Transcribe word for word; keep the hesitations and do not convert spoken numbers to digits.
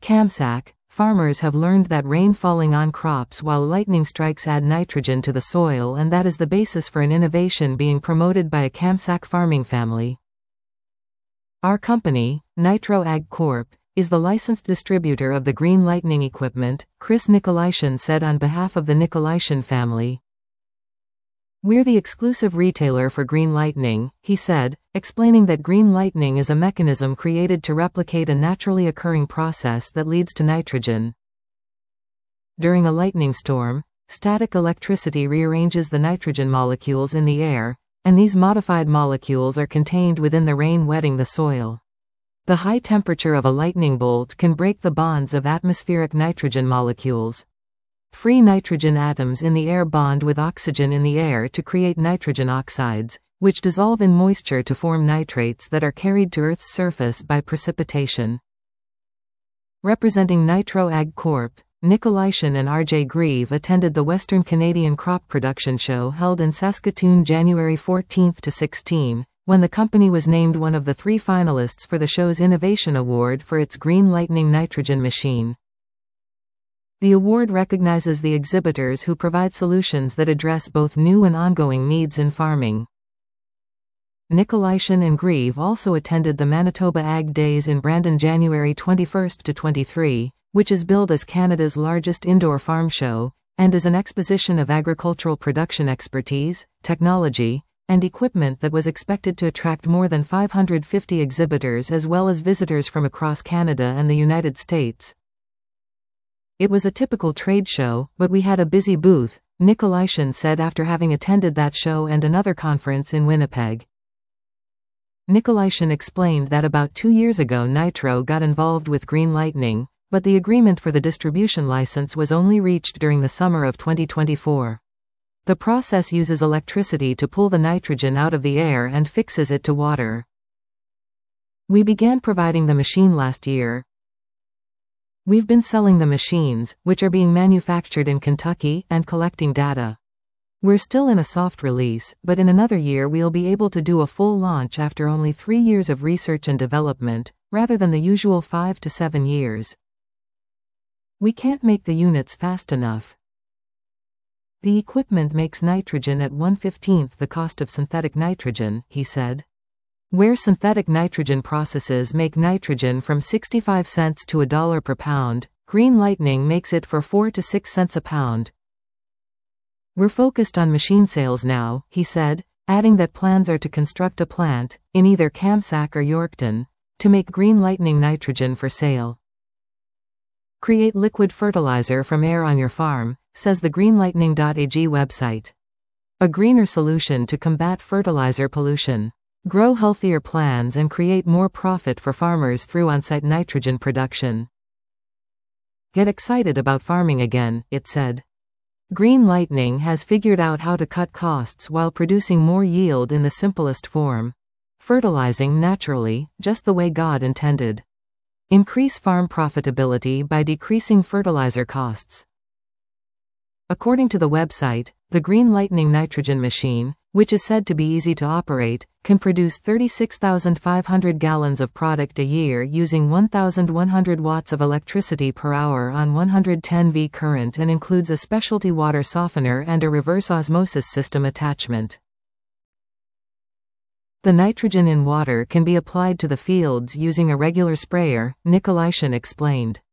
CAMSAC, farmers have learned that rain falling on crops while lightning strikes add nitrogen to the soil, and that is the basis for an innovation being promoted by a CAMSAC farming family. Our company, Nitro Ag Corp, is the licensed distributor of the Green Lightning equipment, Chris Nikolaishin said on behalf of the Nikolaishin family. We're the exclusive retailer for Green Lightning, he said, explaining that Green Lightning is a mechanism created to replicate a naturally occurring process that leads to nitrogen. During a lightning storm, static electricity rearranges the nitrogen molecules in the air, and these modified molecules are contained within the rain wetting the soil. The high temperature of a lightning bolt can break the bonds of atmospheric nitrogen molecules. Free nitrogen atoms in the air bond with oxygen in the air to create nitrogen oxides, which dissolve in moisture to form nitrates that are carried to Earth's surface by precipitation. Representing Nitro Ag Corp, Nikolaishin and R J Grieve attended the Western Canadian Crop Production Show held in Saskatoon January fourteenth to sixteenth, when the company was named one of the three finalists for the show's Innovation Award for its Green Lightning nitrogen machine. The award recognizes the exhibitors who provide solutions that address both new and ongoing needs in farming. Nikolaishin and Grieve also attended the Manitoba Ag Days in Brandon January twenty-first to twenty-third, which is billed as Canada's largest indoor farm show, and is an exposition of agricultural production expertise, technology, and equipment that was expected to attract more than five hundred fifty exhibitors as well as visitors from across Canada and the United States. It was a typical trade show, but we had a busy booth, Nikolaishin said after having attended that show and another conference in Winnipeg. Nikolaishin explained that about two years ago Nitro got involved with Green Lightning, but the agreement for the distribution license was only reached during the summer of twenty twenty-four. The process uses electricity to pull the nitrogen out of the air and fixes it to water. We began providing the machine last year. We've been selling the machines, which are being manufactured in Kentucky, and collecting data. We're still in a soft release, but in another year we'll be able to do a full launch after only three years of research and development, rather than the usual five to seven years. We can't make the units fast enough. The equipment makes nitrogen at one fifteenth the cost of synthetic nitrogen, he said. Where synthetic nitrogen processes make nitrogen from sixty-five cents to a dollar per pound, Green Lightning makes it for four to six cents a pound. We're focused on machine sales now, he said, adding that plans are to construct a plant, in either CAMSAC or Yorkton, to make Green Lightning nitrogen for sale. Create liquid fertilizer from air on your farm, says the green lightning dot a g website. A greener solution to combat fertilizer pollution. Grow healthier plants and create more profit for farmers through on-site nitrogen production. Get excited about farming again, it said. Green Lightning has figured out how to cut costs while producing more yield in the simplest form. Fertilizing naturally, just the way God intended. Increase farm profitability by decreasing fertilizer costs. According to the website, the Green Lightning nitrogen machine, which is said to be easy to operate, can produce thirty-six thousand five hundred gallons of product a year using one thousand one hundred watts of electricity per hour on one hundred ten volt current and includes a specialty water softener and a reverse osmosis system attachment. The nitrogen in water can be applied to the fields using a regular sprayer, Nikolaishin explained.